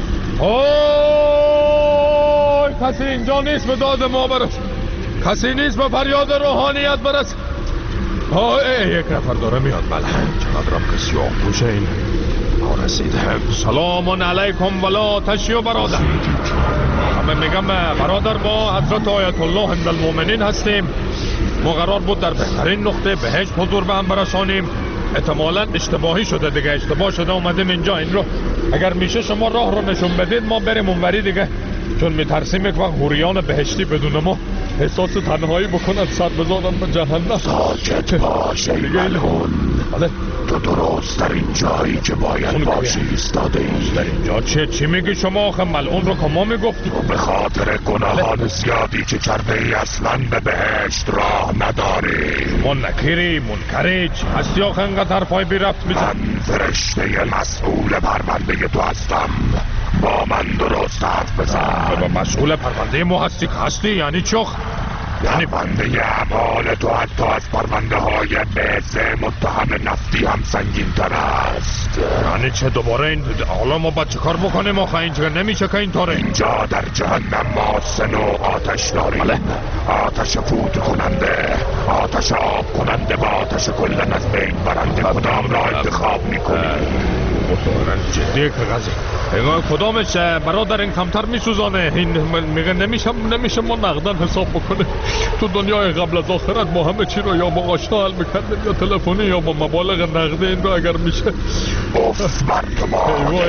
های کسی اینجا نیست به داد ما برس. کسی نیست به فریاد روحانیت برس. های یک نفر داره میاد. بله چقدرم که سیاه پوشه این رسیده. سلام علیکم ولا تشیو برادر. همه میگم برادر با حضرت آیت الله هند المؤمنین هستیم. ما قرار بود در بهترین نقطه بهشت حضور به هم برسانیم. احتمالاً اشتباهی شده دیگه. اشتباه شده اومدیم اینجا. این رو اگر میشه شما راه رو نشون بدید ما بریم اونوری دیگه، چون میترسیم یک وقت حوریان بهشتی بدون ما احساس تنهایی بکنن، سر بزنن به جهنم. ساکت باش ای ملعون. بله تو درست در این جایی که باید باشی ایستاده ای. در اینجا چه چی میگی شما آخه؟ ملعون رو که ما میگفتیم. تو به خاطر گناهان زیادی که کرده ای اصلا به بهشت راه نداری. ما نکیری منکری چی هستی آخه انقدر حرفای بی ربط میزن؟ من فرشته مسئول پرونده تو هستم. با من درست حرف بزن. با مسئول پرونده ما هستی که هستی یعنی چخ؟ یعنی پرونده اعمال تو حتی از پرونده های بهز متهم نفتی هم سنگین تر است. یعنی چه دوباره این؟ حالا ما باید چه کار بکنیم آخه؟ اینجا نمیشه که اینطوره. اینجا در جهنم ما سه نوع آتش داریم. بله. آتش فوت کننده، آتش آب کننده و آتش کلن از بین برنده. کدام را انتخاب میکنی؟ مطمئن جدیه که غزی کدامش برادر این کمتر میسوزانه؟ این میگه نمیشه نمیشه ما نقدن حساب بکنه. تو دنیای قبل از آخرت ما همه چی رو یا با آشنا حل میکردیم یا تلفنی یا با مبالغ نقده. این رو اگر میشه اوف بر تو ما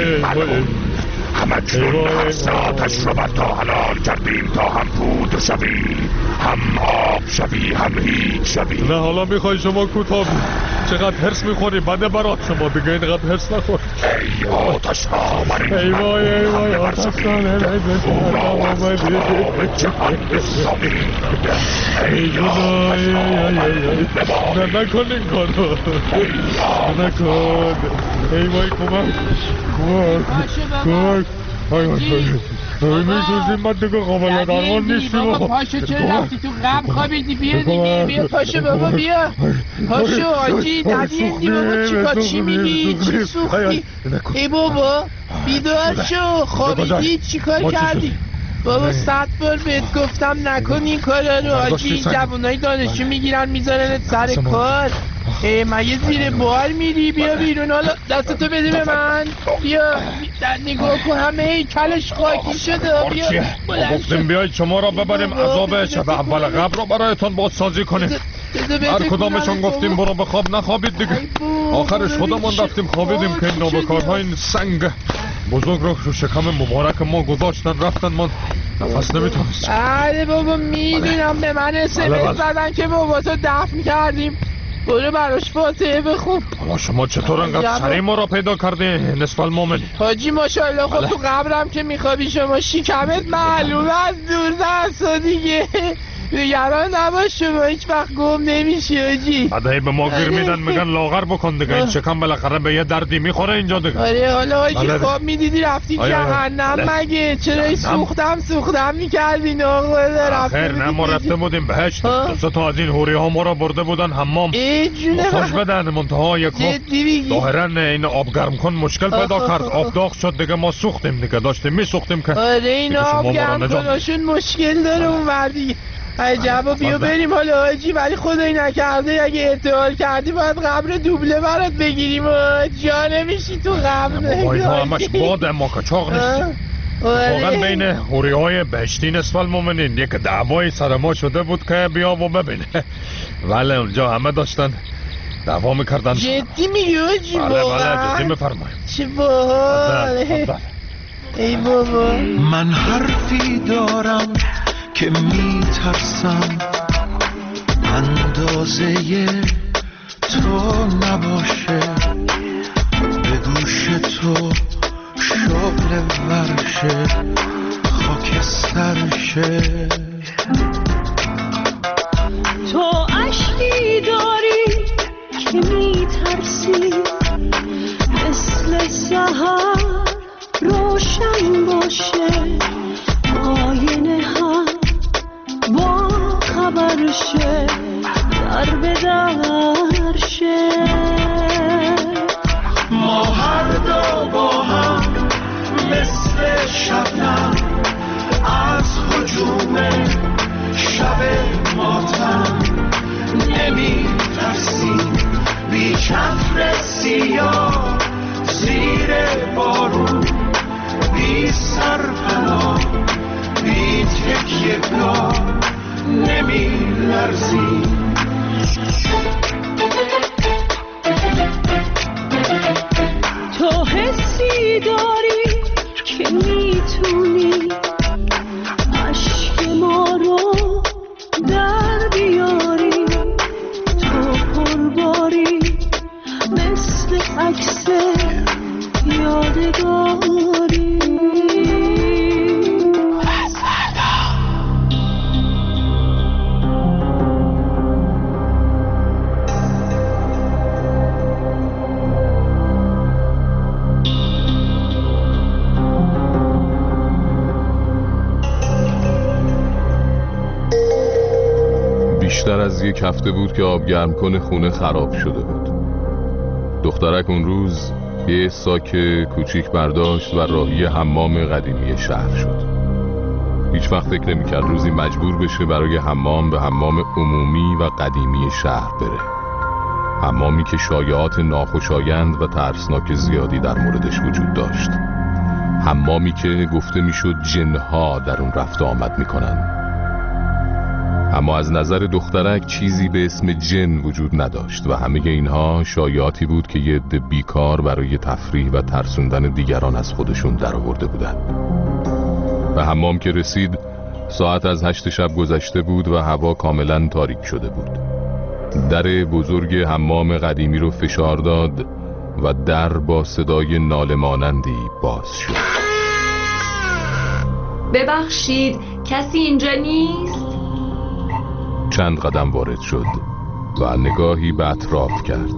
همه جنون حفظ آتش رو بر تا حلال کردیم تا هم پود شوی، هم آب شوی، هم هیچ شوی. نه حالا میخوای شما کوتاه چقدر هرس میخوری بده برات شما دیگه اینقدر هرس نخور. ای آتش ها من ای وای ای وای آتش کنه ای خدای نه نکن این کارو نکن. ای وای کمک کمک کمک های های های میسوزیم من دیگه قابل درمان نیستیم. بابا پاشو چرا رفتی تو غم خوابیدی؟ بیا دیگه بیا پاشو بابا بیا پاشو آجی ندیدی بابا چیکار چی میگی؟ چی سوختی؟ ای بابا بیدار شو خوابیدی چیکار کردی؟ بابا صد بار بهت گفتم نکن این کارا رو آجی. این جوانای دانشجو میگیرن میذارن سر کار. ای مگه زیر بار میری؟ بیا بیرون. حالا دستتو بده به من. بیا در نگاه کن همه هیکلش خاکی شده. بیا گفتیم بیاید شما را ببریم عذاب شب اول قبر رو برایتان بازسازی کنیم. هر کدامشان گفتیم برو بخواب نخوابید دیگه. آخرش خودمون رفتیم خوابیدیم که این نابکارها این سنگ بزرگ رو رو شکم مبارک ما گذاشتن رفتن. ما نفس نمیتونست. بله بابا میدونم به من اسمس زدن که بابا تو دفن کردیم. برو براش فاتحه بخون. حالا شما چطور انقدر سریع ما را پیدا کرده نصف المومنی؟ حاجی ماشاءالله خب تو قبرم که میخوابی شما شکمت معلومه از دور دست دیگه. نگران نباش شما هیچ وقت گم نمیشی حاجی. بعد هی به ما گیر میدن میگن لاغر بکن دیگه. این شکم بالاخره به یه دردی میخوره اینجا دیگه. آره حالا حاجی خواب میدیدی رفتی جهنم مگه؟ چرا سوختم سوختم میکردی ناغه رفتی؟ خیر نه ما رفته بودیم بهشت. دو تا از این حوری ها ما را برده بودن حمام مساج بدن. منتها یک ظاهرا این آب گرم کن مشکل پیدا کرد. آب داغ شد دیگه ما سوختیم دیگه. داشتیم میسوختیم که آره این آب گرم کناشون مشکل داره اون وردی. عجبا بیا بریم حالا حاجی. ولی خدایی نکرده اگه ارتحال کردی باید قبر دوبله برات بگیریم. جا نمیشی تو قبر. باید ها همش باده ما کچاق نیستیم. واقعا بین حوری های بهشتی نصف المؤمنین یک دعوای سر ما شده بود که بیا و ببینه. ولی اونجا همه داشتن دعوا میکردن. جدی میگی حاجی؟ بله بله جدی میفرماییم. چه باحال. ای بابا من حرفی دارم که میترسم اندازه تو نباشه. دوش تو شغل ورشه خاکسترشه تو عشقی داری که میترسی مثل سحر روشن باشه آینه هم با خبر شه در به در شه ما هر دو با هم مثل شبنم از هجوم شب ماتم نمی ترسیم بی چتر سیاه زیر بارون بی سرپناه بی تکیه گاه نمی لرزیم تو حسی داری که میتونی عشق ما رو در بیاری تو پرباری مثل عکس یادگاری بیشتر از یک هفته بود که آب گرم کنه خونه خراب شده بود. دخترک اون روز یه ساک کوچیک برداشت و راهی حمام قدیمی شهر شد. هیچ وقت فکر نمی‌کرد روزی مجبور بشه برای حمام به حمام عمومی و قدیمی شهر بره. حمامی که شایعات ناخوشایند و ترسناک زیادی در موردش وجود داشت. حمامی که گفته میشد جنها در اون رفت آمد میکنن. اما از نظر دخترک چیزی به اسم جن وجود نداشت و همه اینها شایعاتی بود که یه عده بیکار برای تفریح و ترسوندن دیگران از خودشون در آورده بودن. به حمام که رسید ساعت از هشت شب گذشته بود و هوا کاملا تاریک شده بود. در بزرگ حمام قدیمی رو فشار داد و در با صدای ناله مانندی باز شد. ببخشید کسی اینجا نیست؟ چند قدم وارد شد و نگاهی به اطراف کرد.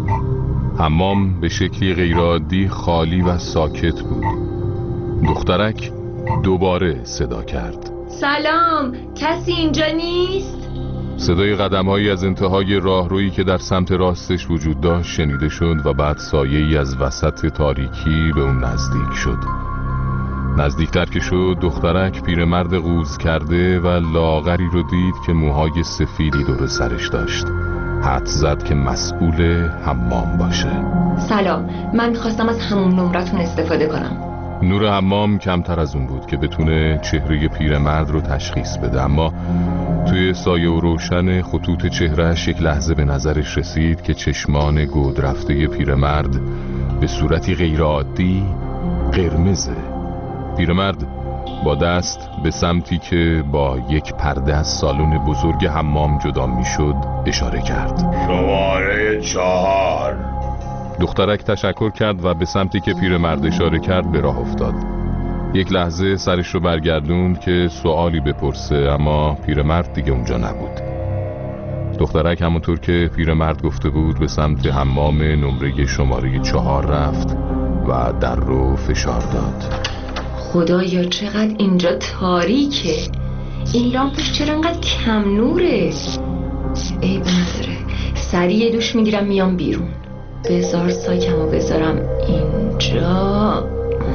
حمام به شکلی غیرعادی خالی و ساکت بود. دخترک دوباره صدا کرد. سلام، کسی اینجا نیست؟ صدای قدم‌هایی از انتهای راهرویی که در سمت راستش وجود داشت شنیده شد و بعد سایه‌ای از وسط تاریکی به اون نزدیک شد. نزدیکتر که شد دخترک پیرمرد قوز کرده و لاغری رو دید که موهای سفیدی دور سرش داشت. حدس زد که مسئول حمام باشه. سلام، من میخواستم از همون نمرتون استفاده کنم. نور حمام کمتر از اون بود که بتونه چهره پیرمرد رو تشخیص بده، اما توی سایه و روشن خطوط چهرهش یک لحظه به نظرش رسید که چشمان گود رفته پیرمرد به صورتی غیرعادی قرمزه. پیرمرد با دست به سمتی که با یک پرده از سالن بزرگ حمام جدا میشد اشاره کرد. شماره چهار. دخترک تشکر کرد و به سمتی که پیرمرد اشاره کرد به راه افتاد. یک لحظه سرش رو برگردوند که سوالی بپرسه، اما پیرمرد دیگه اونجا نبود. دخترک همونطور که پیرمرد گفته بود به سمت حمام نمره شماره چهار رفت و در رو فشار داد. خدایا چقدر اینجا تاریکه، این لامپش چرا انقدر کم نوره؟ ای نداره، سریع دوش میگیرم میام بیرون. بذار ساکمو بذارم اینجا.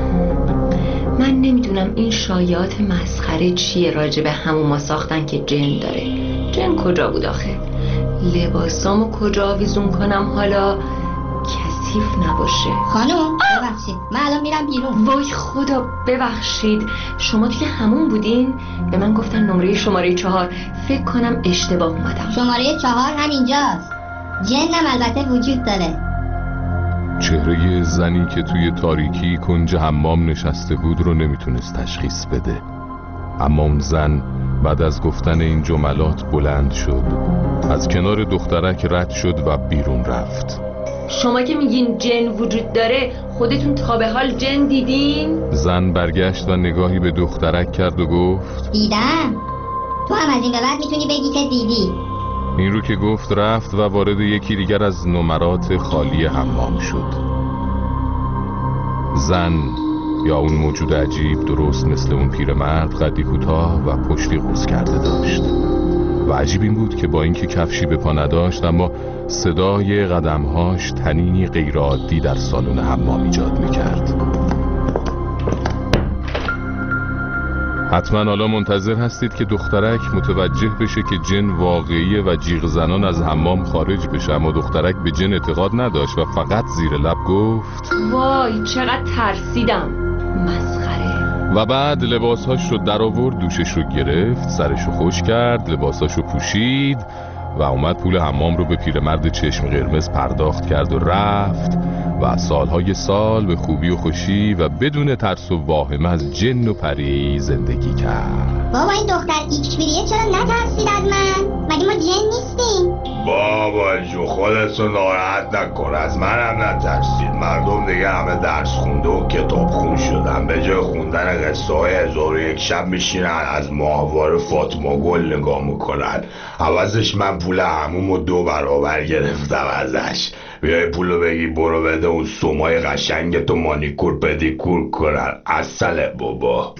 من نمیدونم این شایعات مسخره چیه راجع به همون ما ساختن که جن داره. جن کجا بود آخه؟ لباسامو کجا آویزون کنم حالا کثیف نباشه؟ خانم ببخشید من الان میرم بیرون. وای خدا ببخشید، شما توی همون بودین؟ به من گفتن نمره شماره چهار، فکر کنم اشتباه اومدم. شماره چهار همینجاست. جنم البته وجود داره. چهره زنی که توی تاریکی کنج حمام نشسته بود رو نمیتونست تشخیص بده، اما اون زن بعد از گفتن این جملات بلند شد، از کنار دخترک رد شد و بیرون رفت. شما که میگین جن وجود داره، خودتون تا به حال جن دیدین؟ زن برگشت و نگاهی به دخترک کرد و گفت دیدم. تو هم از این به بعد میتونی بگی که دیدی. این رو که گفت رفت و وارد یکی دیگر از نمرات خالی حمام شد. زن یا اون موجود عجیب درست مثل اون پیرمرد قدی کوتاه و پشتی قوس کرده داشت و عجیب این بود که با اینکه کفشی به پا نداشت اما صدای قدمهاش طنینی غیرعادی در سالن حمام ایجاد میکرد. حتما حالا منتظر هستید که دخترک متوجه بشه که جن واقعیه و جیغ زنان از حمام خارج بشه، اما دخترک به جن اعتقاد نداشت و فقط زیر لب گفت وای چقدر ترسیدم، مسخره. و بعد لباسهاش رو در آورد، دوشش رو گرفت، سرش رو خوش کرد، لباساش رو پوشید و اومد پول حمام رو به پیرمرد چشم قرمز پرداخت کرد و رفت و سالهای سال به خوبی و خوشی و بدون ترس و واهمه از جن و پری زندگی کرد. بابا این دختر ایکسپیریه چرا نترسید از من؟ مگه ما جن نیستیم؟ بابا جو خودتو ناراحت نکن، از منم نترسید. مردم دیگه همه درس خونده و کتاب خون شدن، به جای خوندن قصه های هزار و یک شب میشینن از ماهواره فاطمه گل نگاه میکنن. عوضش من پول عمومو دو برابر گرفتم ازش. بیای پولو بگی برو بده اون سومای قشنگتو مانیکور پدیکور کنن. اصله بابا.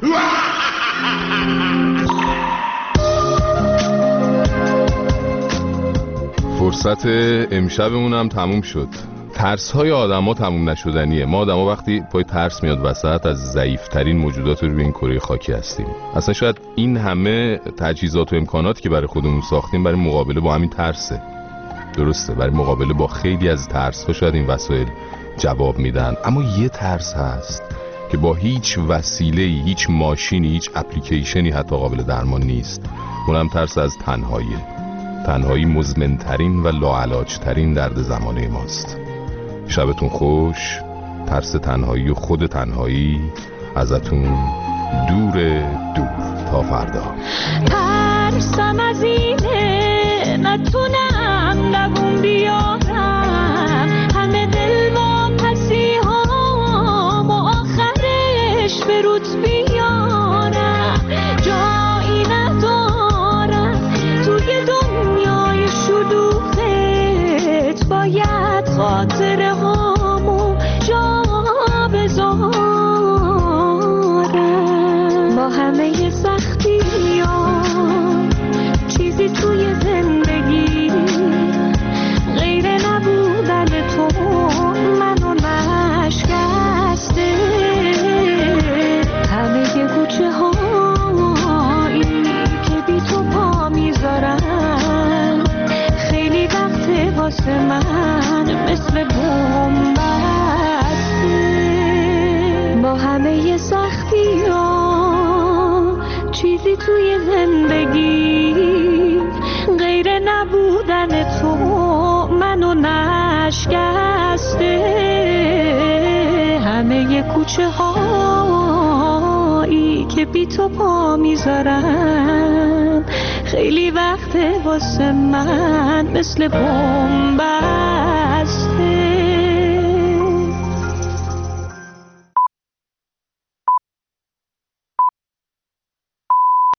فرصت امشبمون هم تموم شد. ترس های آدم ها تموم نشدنیه. ما آدم ها وقتی پای ترس میاد وسط از ضعیفترین موجودات روی این کره خاکی هستیم. اصلا شاید این همه تجهیزات و امکانات که برای خودمون ساختیم برای مقابله با همین ترسه. درسته، برای مقابله با خیلی از ترس ها شاید این وسایل جواب میدن، اما یه ترس هست که با هیچ وسیله‌ای، هیچ ماشینی، هیچ اپلیکیشنی حتی قابل درمان نیست. اونم ترس از تنهاییه. تنهایی مزمن‌ترین و لاعلاج‌ترین درد زمانه ماست. شبتون خوش. ترس تنهایی و خود تنهایی ازتون دور دور تا فردا. ترسم از اینه نتونم دووم بیارم، همه دل واپسی هام و آخرش به روت بیارم. جایی ندارم توی دنیای شلوغت، باید خاطره هامو جا بذارم. با همه سختی ها چیزی توی زندگی غیر نبودن تو منو نشکسته. همه کوچه هایی که بی تو پا میذارم خیلی وقت واسه من مثل بمب بسته. با همه سختی ها چیزی توی زندگی غیر نبودن تو منو نشکسته. همه کوچه هایی که بی تو پا میذارم خیلی وقت واسه من مثل بمب